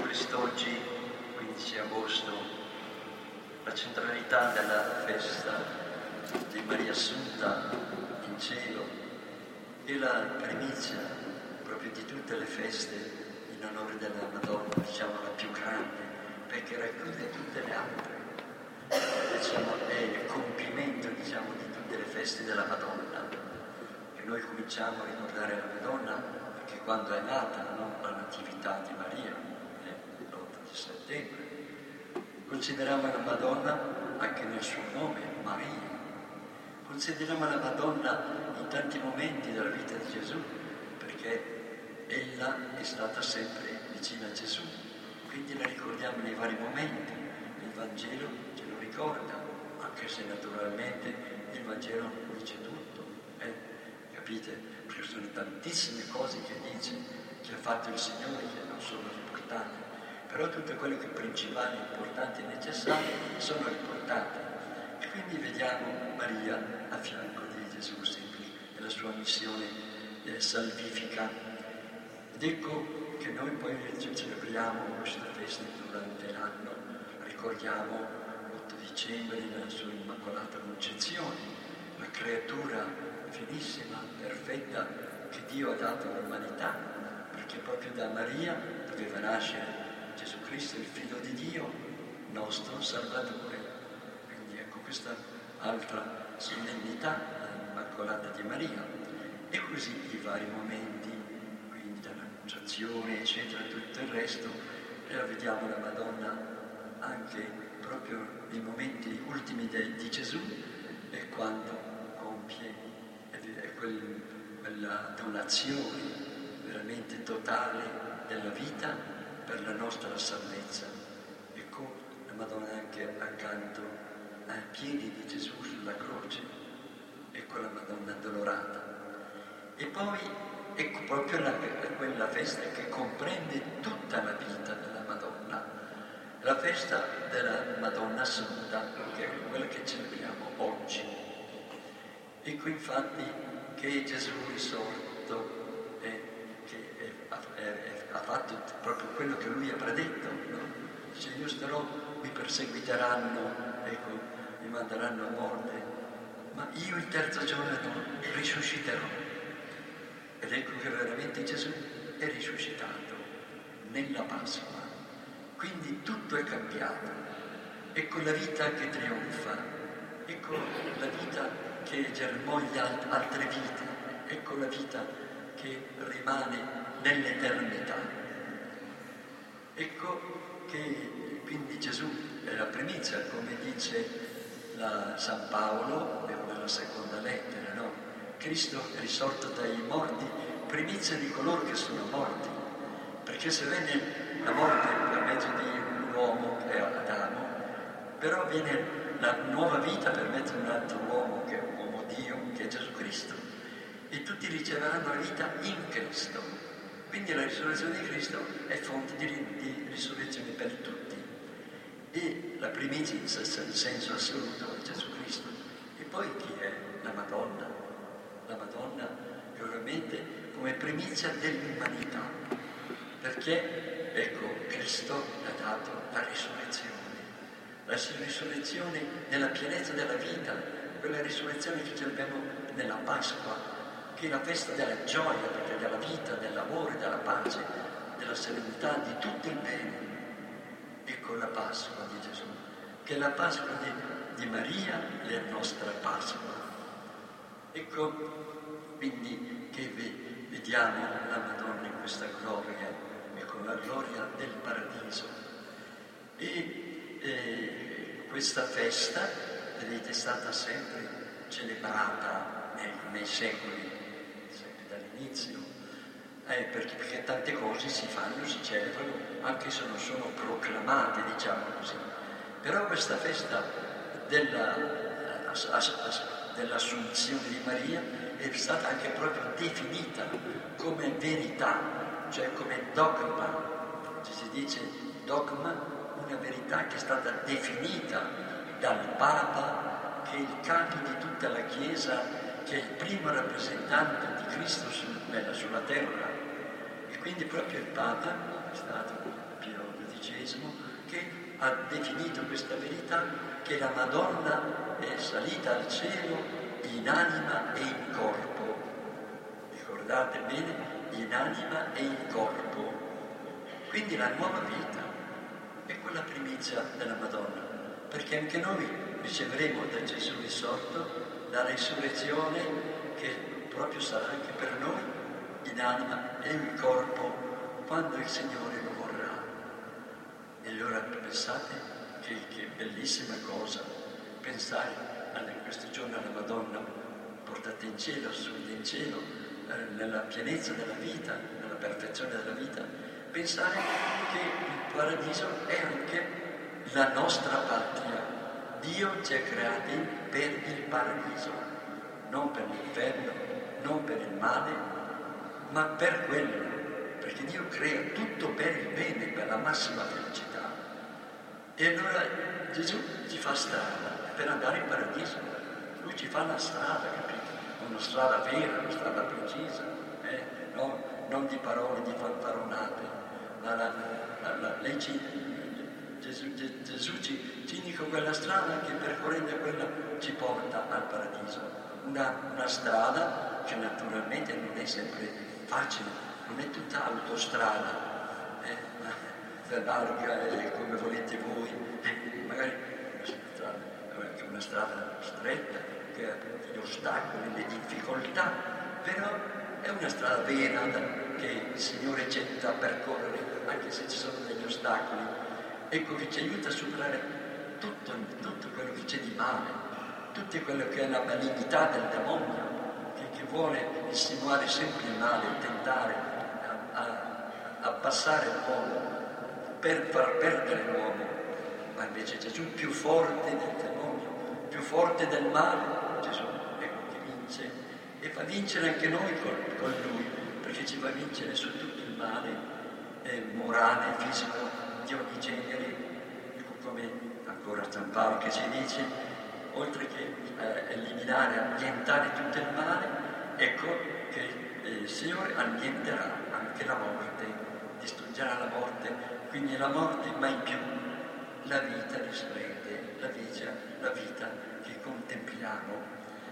quest'oggi, 15 agosto, la centralità della festa di Maria Assunta in cielo è la primizia proprio di tutte le feste in onore della Madonna, diciamo la più grande, perché racchiude tutte le altre. Diciamo, è il compimento, diciamo, di tutte le feste della Madonna, che noi cominciamo a ricordare la Madonna perché quando è nata, no? La Natività di Maria, l'8 di settembre. Consideriamo la Madonna anche nel suo nome, Maria. Consideriamo la Madonna in tanti momenti della vita di Gesù, perché ella è stata sempre vicina a Gesù, quindi la ricordiamo nei vari momenti. Il Vangelo ce lo ricorda, anche se naturalmente il Vangelo non dice tutto, capite? Perché sono tantissime cose che dice, che ha fatto il Signore, che non sono riportate, però tutte quelle che principali, importanti e necessarie sono riportate. E quindi vediamo Maria a fianco di Gesù sempre, nella sua missione salvifica. Ed ecco che noi poi celebriamo questa festa durante l'anno, ricordiamo l'8 dicembre la sua Immacolata Concezione, la creatura finissima, perfetta che Dio ha dato all'umanità, perché proprio da Maria doveva nascere Gesù Cristo, il Figlio di Dio, nostro Salvatore. Quindi ecco questa altra solennità, l'Immacolata di Maria. E così i vari momenti, quindi dall'Annunciazione, eccetera, tutto il resto, e la vediamo la Madonna anche proprio nei momenti ultimi di Gesù, e quando compie quella donazione veramente totale della vita per la nostra salvezza. Ecco la Madonna anche accanto ai piedi di Gesù sulla croce, ecco la Madonna addolorata. E poi ecco proprio quella festa che comprende tutta la vita della Madonna, la festa della Madonna Assunta, che è quella che celebriamo oggi. Ecco infatti che Gesù risorto ha fatto proprio quello che lui ha predetto, no? Dice: io starò, mi perseguiteranno, ecco, mi manderanno a morte, ma io il terzo giorno risusciterò. Ed ecco che veramente Gesù è risuscitato nella Pasqua. Quindi tutto è cambiato. Ecco la vita che trionfa, ecco la vita che germoglia altre vite, ecco la vita che rimane nell'eternità. Ecco che quindi Gesù è la primizia, come dice San Paolo nella seconda lettera, no? Cristo è risorto dai morti, primizia di coloro che sono morti, perché se venne la morte per mezzo di un uomo che è Adamo, però viene la nuova vita per mezzo di un altro uomo che è un uomo Dio, che è Gesù Cristo, e tutti riceveranno la vita in Cristo. Quindi la risurrezione di Cristo è fonte di risurrezione per tutti. E la primizia in senso assoluto è Gesù Cristo. E poi chi è? La Madonna. La Madonna è veramente come primizia dell'umanità, perché ecco Cristo ha dato la risurrezione nella pienezza della vita, quella risurrezione che celebriamo nella Pasqua, che è la festa della gioia, perché della vita, dell'amore, della pace, della serenità, di tutto il bene. Ecco la Pasqua di Gesù, che è la Pasqua di Maria, la nostra Pasqua. Ecco quindi che vediamo la Madonna in questa gloria, ecco la gloria del paradiso. E questa festa, vedete, è stata sempre celebrata nei secoli, sempre dall'inizio, perché tante cose si fanno, si celebrano, anche se non sono proclamate, diciamo così. Però questa festa dell'Assunzione di Maria è stata anche proprio definita come verità, cioè come dogma. Si dice dogma, una verità che è stata definita dal Papa, che è il capo di tutta la Chiesa, che è il primo rappresentante di Cristo sulla terra. E quindi proprio il Papa, è stato Pio XII, che ha definito questa verità, che la Madonna è salita al cielo in anima e in corpo. Ricordate bene, in anima e in corpo. Quindi la nuova vita è quella primizia della Madonna, perché anche noi riceveremo da Gesù risorto la risurrezione che proprio sarà anche per noi in anima e in corpo quando il Signore lo vorrà. E allora pensate che bellissima cosa pensare questo giorno alla Madonna portata in cielo, assunta in cielo, nella pienezza della vita, nella perfezione della vita, pensare che il paradiso è anche la nostra patria. Dio ci ha creati per il paradiso, non per l'inferno, non per il male, ma per quello, perché Dio crea tutto per il bene, per la massima felicità. E allora Gesù ci fa strada per andare in paradiso. Lui ci fa la strada, capito? Una strada vera, una strada precisa, non di parole, di fanfaronate, ma Gesù ci indica quella strada che percorrendo quella ci porta al paradiso. Una strada che naturalmente non è sempre facile, non è tutta autostrada, larga come volete voi, magari una strada stretta, che ha gli ostacoli, le difficoltà, però è una strada vera che il Signore accetta a percorrere, anche se ci sono degli ostacoli, ecco, che ci aiuta a superare tutto quello che c'è di male, tutto quello che è la malignità del demonio, che vuole insinuare sempre il male, tentare a passare l'uomo per far perdere l'uomo, ma invece Gesù più forte del demonio, più forte del male, Gesù ecco che vince e fa vincere anche noi con Lui, perché ci fa vincere su tutto il male morale, fisico, di ogni genere, ecco come ancora San Paolo che ci dice, oltre che eliminare, annientare tutto il male, ecco che il Signore annienterà anche la morte, distruggerà la morte. Quindi la morte mai più, la vita risplende, la vita che contempliamo.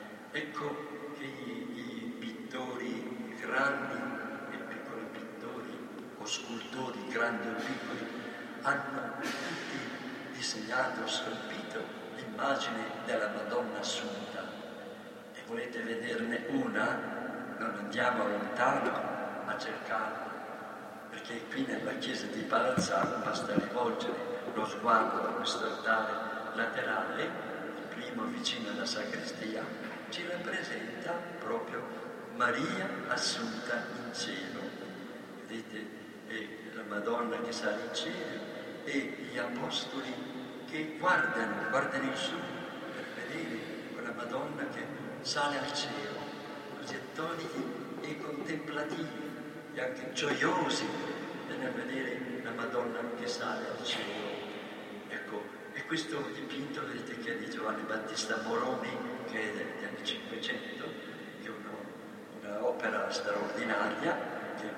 Ecco che i pittori grandi e piccoli pittori, o scultori grandi o piccoli, hanno tutti disegnato, scolpito l'immagine della Madonna Assunta. E volete vederne una? Non andiamo lontano a cercarla. Perché qui nella chiesa di Palazzano basta rivolgere lo sguardo a questo altare laterale, il primo vicino alla sacrestia, ci rappresenta proprio Maria assunta in cielo. Vedete, la Madonna che sale in cielo e gli apostoli che guardano in su per vedere quella Madonna che sale al cielo, così attoniti e contemplativi, e anche gioiosi nel vedere la Madonna che sale al cielo. Ecco, e questo dipinto, vedete, che è di Giovanni Battista Moroni, che è degli anni 500, che è un'opera straordinaria, che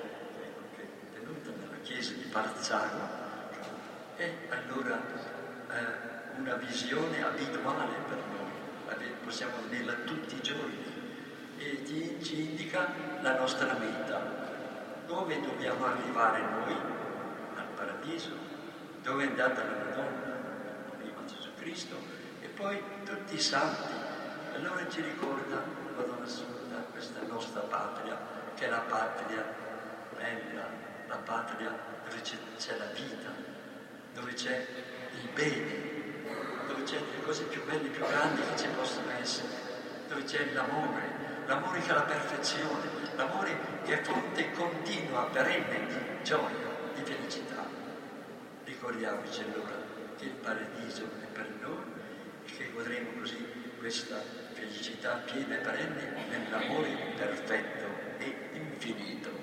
è tenuta nella chiesa di Palazzano, e allora una visione abituale per noi, possiamo vederla tutti i giorni, e ci indica la nostra meta. Dove dobbiamo arrivare noi? Al paradiso. Dove è andata la Madonna? Prima Gesù Cristo e poi tutti i santi. Allora ci ricorda Madonna Assunta, questa nostra patria, che è la patria bella, la patria dove c'è la vita, dove c'è il bene, dove c'è le cose più belle, più grandi che ci possono essere, dove c'è l'amore che è la perfezione, l'amore che è fonte continua, perenne di gioia, di felicità. Ricordiamoci allora che il paradiso è per noi e che godremo così questa felicità piena e perenne nell'amore perfetto e infinito.